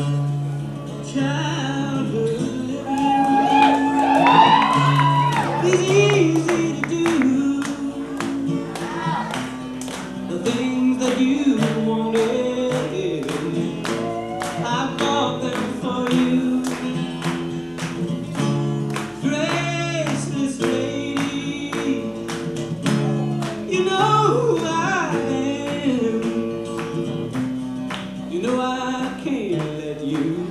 childhood is easy to do. The things that you wanted, I bought them for you. Graceless lady, you know who I am. You know I can't let you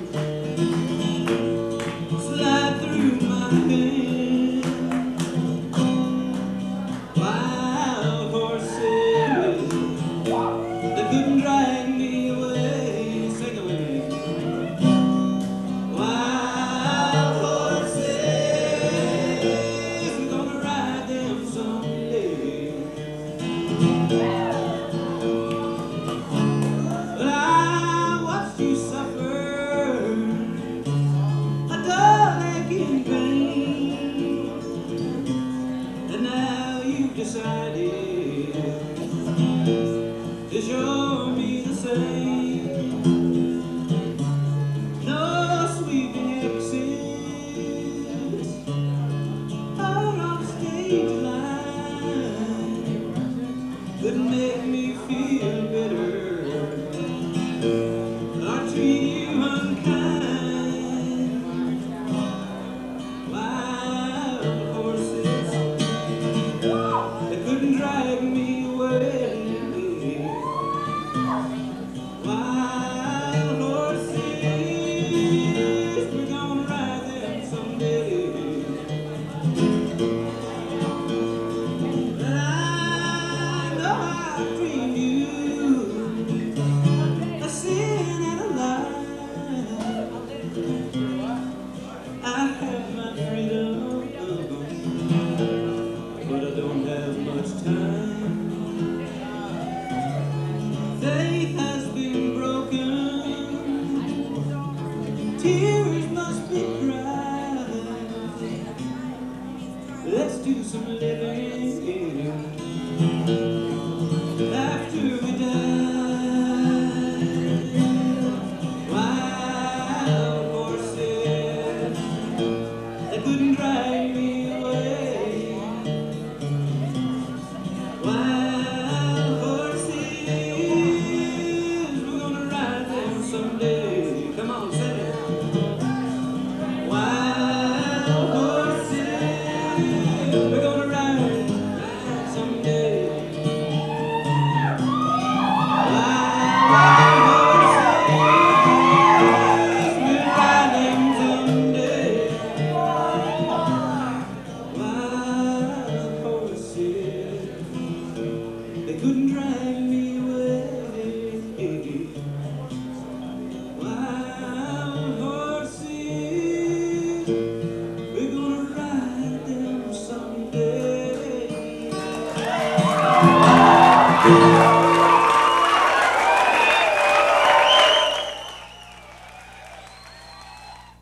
slide through my hands. Wild horses that couldn't drag me away. Sing it with me. Wild horses, we're gonna ride them someday. But I watched you suffer a dull aching pain, and now you've decided to show me the same. No sweeping exits out on the stage line that make me feel bitter or treat you unkind. Wild horses that couldn't drag me away. Wild horses, we're gonna ride them someday. I know I've dreamed you a sin and a lie. I have my freedom, but I don't have much time. Faith has been broken, tears must be cried. Let's do some living after we die. Wild horses that couldn't drag me away. Wild horses, we're gonna ride them someday. Come on, say it. Wild horses, we're gonna ride someday. They couldn't drag me away. Wild horses, we're gonna ride them someday.